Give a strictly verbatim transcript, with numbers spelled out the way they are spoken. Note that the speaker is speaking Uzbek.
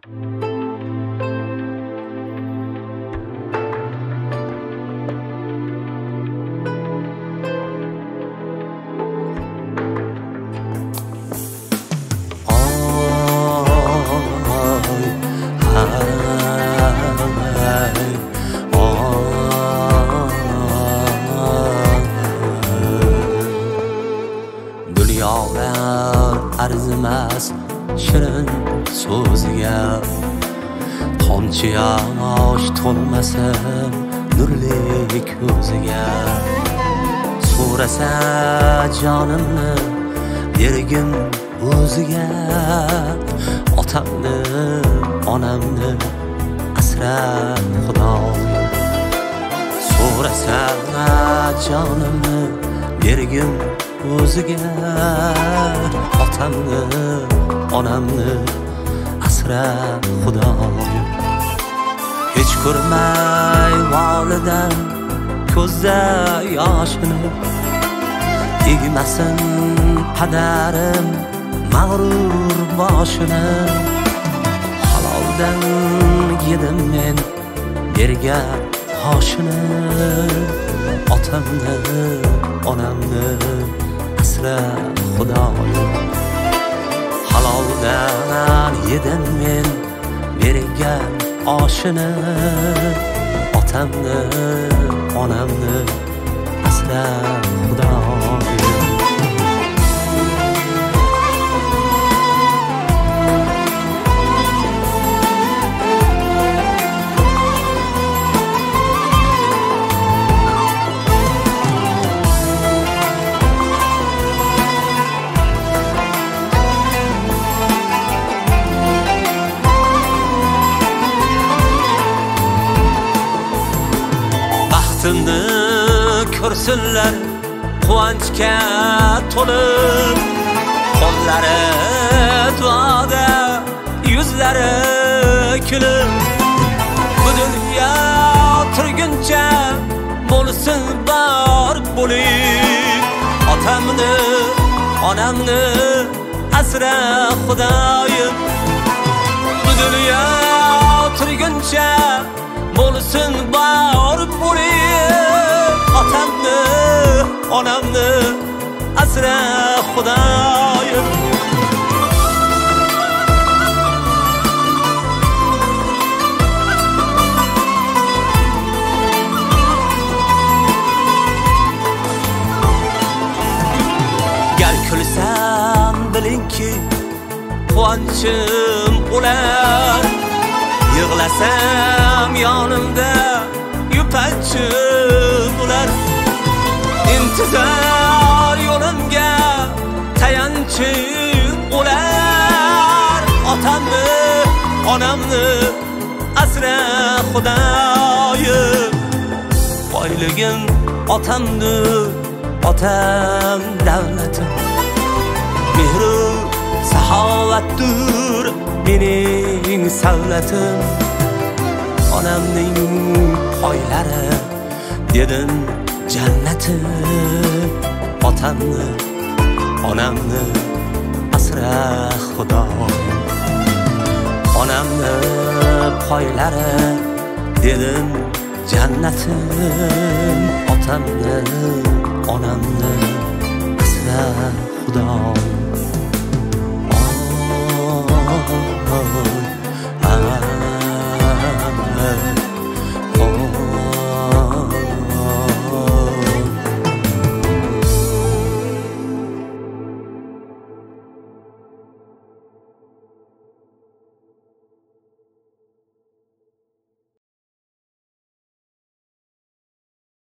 arzimas shirin so'ziga tomchi yosh to'lmasin nurli ko'ziga so'rasa jonimni bergin o'ziga otamni onamni asra xudoyim so'rasa jonimni bergin o'ziga otamni onamni asra xudoyim hech ko'rmay volidan ko'zda yoshini egmasin padarim mag'rur boshini haloldan yedim men bergan oshini otamni onamni asra xudoyim haloldan yedim men bergan oshini otamni onamni asra xudoyim baxtimni ko'rsinlar quvonchga to'lib qo'llari duoda yuzlari kulib bu dunyo turguncha bo'lsin bor bo'lib otamni onamni asra xudoyim bu dunyo turguncha bo'lsin bor bo'lib otamni onamni asra xudoyim gar kulsam bilingki quvonchim o'lar yig'lasam yonimda yupanchim ular intizor yo'limga tayanchim ular otamni onamni asra xudoyim boyligim otamni otam davlatim mehru saxovatdir mening savlatim onamning poylari dedim jannatim otamni onamni asra xudoyim onamni poylari dedim jannatim otamni onamni asra xudoyim